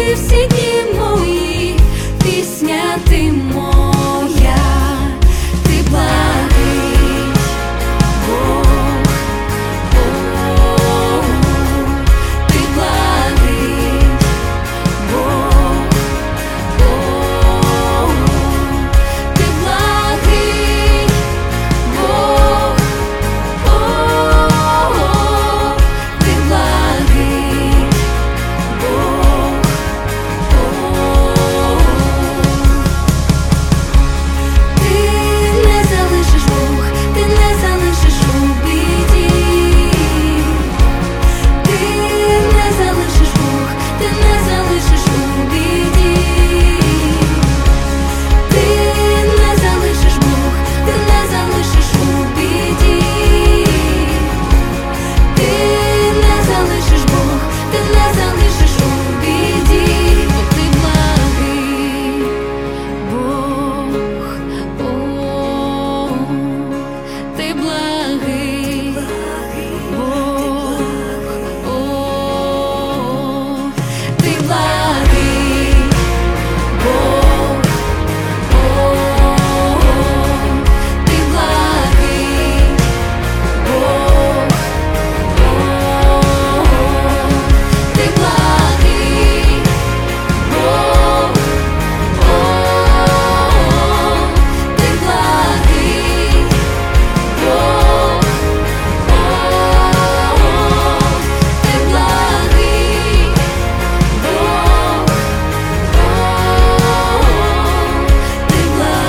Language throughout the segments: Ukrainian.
всі дні мої, пісня ти моя, ти благий Бог, ти благий Бог, ти благий Бог, ти благий Бог. Ти не залишиш Бог, ти не залишиш у біді. Ти не залишиш Бог, ти не залишиш у біді. Ти не залишиш Бог, ти не залишиш у біді. Ти не залишиш Бог, ти не залишиш у біді. Бо ти благий Бог, ти благий Бог, ти благий Бог, ти благий Бог, ти благий Бог, ти благий Бог, ти благий Бог, ти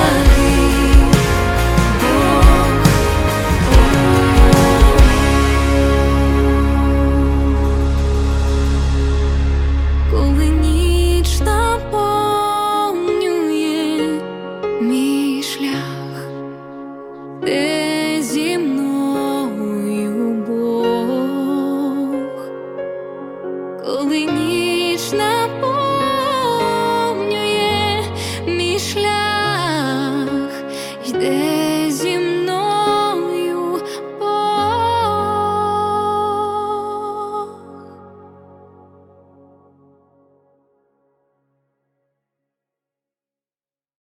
благий Бог. Коли ніч наповнює мій шлях, де зі мною Бог, коли ніч наповнює